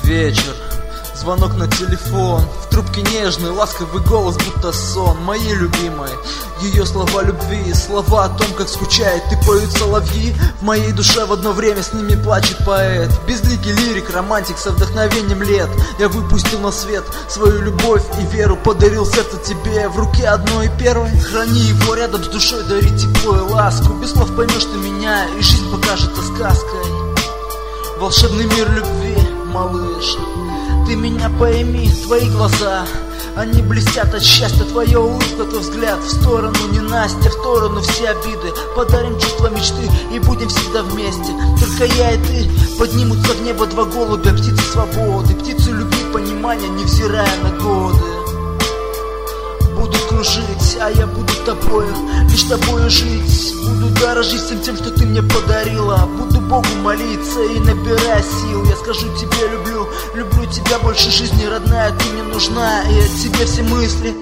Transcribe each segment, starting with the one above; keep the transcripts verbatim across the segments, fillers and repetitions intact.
вечер, звонок на телефон, в трубке нежный, ласковый голос, будто сон моей любимой. Ее слова любви, слова о том, как скучает и поют соловьи. В моей душе в одно время с ними плачет поэт. Безликий лирик, романтик со вдохновением лет. Я выпустил на свет свою любовь и веру, подарил сердце тебе в руке одной и первой. Храни его рядом с душой, дари тепло и ласку. Без слов поймешь ты меня, и жизнь покажется сказкой. Волшебный мир любви, малыш. Ты меня пойми, твои глаза, они блестят от счастья, твоя улыбка, твой взгляд. В сторону ненастья, в сторону все обиды. Подарим чувство мечты и будем всегда вместе. Только я и ты, поднимутся в небо два голубя. Птицы свободы, птицы любви, понимания, невзирая на годы. Будут кружить, а я буду тобою, лишь тобою жить. Буду дорожить всем тем, что ты мне подарила. Буду Богу молиться и набирая сил. Я скажу тебе люблю, люблю тебя больше жизни, родная, ты мне нужна. И от тебя все мысли.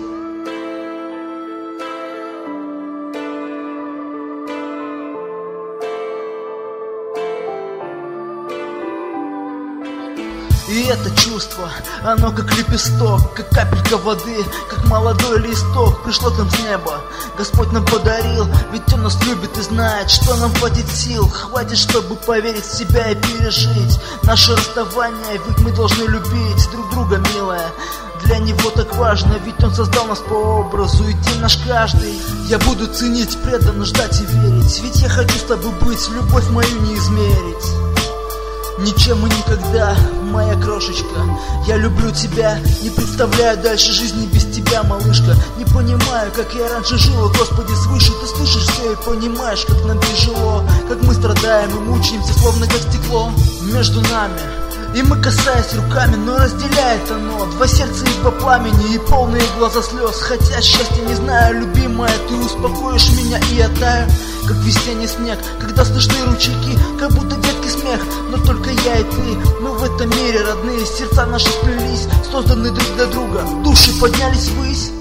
И это чувство, оно как лепесток, как капелька воды, как молодой листок, пришло к нам с неба. Господь нам подарил, ведь Он нас любит и знает, что нам хватит сил. Хватит, чтобы поверить в себя и пережить наше расставание, ведь мы должны любить друг друга, милая. Для Него так важно, ведь Он создал нас по образу, и день наш каждый. Я буду ценить, преданно ждать и верить, ведь я хочу с тобой быть, любовь мою не измерить ничем и никогда, моя крошечка. Я люблю тебя, не представляю дальше жизни без тебя, малышка. Не понимаю, как я раньше жила, Господи, свыше. Ты слышишь все и понимаешь, как нам тяжело, как мы страдаем и мучаемся, словно как стекло между нами. И мы, касаясь руками, но разделяет оно два сердца и два пламени, и полные глаза слез. Хотя счастья не знаю, любимая, ты успокоишь меня, и я таю, как весенний снег, когда слышны ручейки, как будто детский смех. Но только я и ты, мы в этом мире родные. Сердца наши сплелись, созданы друг для друга, души поднялись ввысь.